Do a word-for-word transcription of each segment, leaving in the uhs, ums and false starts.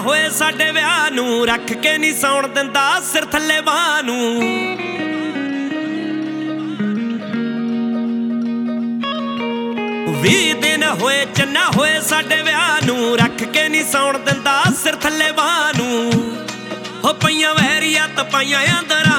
ਹੋਏ ਸਾਡੇ ਵਿਆਹ ਨੂੰ, ਰੱਖ ਕੇ ਨਹੀਂ ਸੌਣ ਦਿੰਦਾ ਸਿਰ ਥੱਲੇ ਬਾਹ ਨੂੰ। ਵੀਹ ਦਿਨ ਹੋਏ ਚੰਨਾ ਹੋਏ ਸਾਡੇ ਵਿਆਹ ਨੂੰ, ਰੱਖ ਕੇ ਨਹੀਂ ਸੌਣ ਦਿੰਦਾ ਸਿਰ ਥੱਲੇ ਬਾਹ ਨੂੰ। ਹੋ ਪਈਆਂ ਵਹਿਰੀਆਂ ਤਪਾਈਆਂ ਅੰਦਰਾਂ,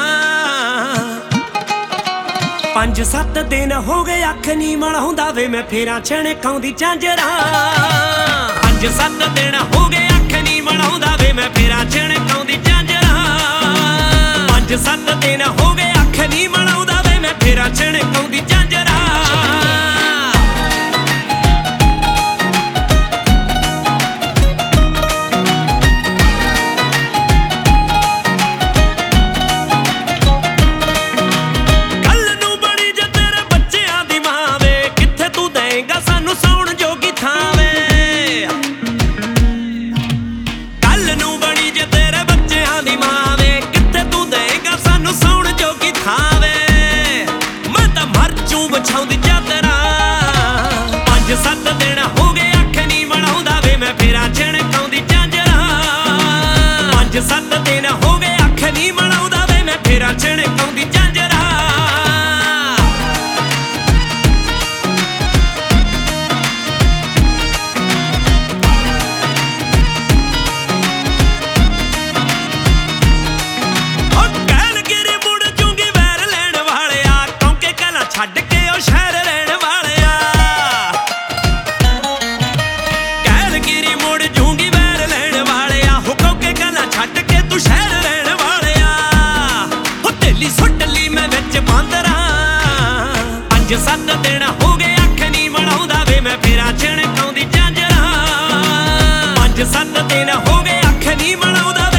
ਪੰਜ ਸੱਤ ਦਿਨ ਹੋ ਗਏ ਅੱਖ ਨੀ ਮਲਾਉਂਦਾ ਵੇ ਮੈਂ ਫੇਰਾਂ ਛਣਕਾਉਂਦੀ ਝਾਂਜਰਾਂ। ਪੰਜ ਸੱਤ ਦਿਨ ਹੋ ਗਏ ਅੱਖ ਨੀ ਮਲਾਉਂਦਾ ਵੇ ਮੈਂ ਫੇਰਾਂ ਛਣਕਾਉਂਦੀ ਝਾਂਜਰਾਂ। ਪੰਜ ਸੱਤ ਦਿਨ ਹੋ ਗਏ ਅੱਖ ਨੀ ਮਲਾਉਂਦਾ ਵੇ ਮੈਂ ਫੇਰਾਂ ਛਣਕਾਉਂਦੀ ਝਾਂਜਰਾਂ। ਪੰਜ ਸੱਤ ਦਿਨ ਹੋ ਗਏ ਅੱਖ ਨੀ ਮਲਾਉਂਦਾ ਵੇ ਮੈਂ ਫੇਰਾਂ ਛਣਕਾਉਂਦੀ ਝਾਂਜਰਾਂ। ਪੰਜ ਸੱਤ ਦਿਨ ਹੋ ਗਏ ਅੱਖ ਨੀ ਮਲਾਉਂਦਾ ਵੇ ਮੈਂ ਫੇਰਾਂ ਛਣਕਾਉਂਦੀ ਝਾਂਜਰਾਂ। ਉਹ ਕਹਿਲਗਿਰੀ ਮੁੜ ਜੂੰਗੀ ਵੈਰ ਲੈਣ ਵਾਲਿਆ, ਕਿਉਂਕਿ ਕਲਾਂ ਛੱਡ ਕੇ ਉਹ ਸ਼ਹਿਰ ਰਹਿਣ ਵਾਲਿਆ। ਕਹਿਲਗਿਰੀ ਮੁੜ ਜੂੰਗੀ ਵੈਰ ਲੈਣ ਵਾਲਿਆ, ਹੋ ਕਿਉਂਕਿ ਕਲਾਂ ਛੱਡ ਕੇ ਤੂੰ ਸ਼ਹਿਰ ਰਹਿਣ ਵਾਲਿਆ। ਹੋ ਢੇਲੀ ਸੁੱਟ ਲਈ ਮੈਂ ਵਿੱਚ ਬਾਂਦਰਾਂ। ਪੰਜ ਸੱਤ ਦਿਨ ਹੋ ਗਏ ਅੱਖ ਨੀ ਮਲਾਉਂਦਾ ਵੇ ਮੈਂ ਫੇਰਾਂ ਛਣਕਾਉਂਦੀ ਝਾਂਜਰਾਂ। ਪੰਜ ਸੱਤ ਦਿਨ ਹੋ ਗਏ ਅੱਖ ਨੀ ਮਲਾਉਂਦਾ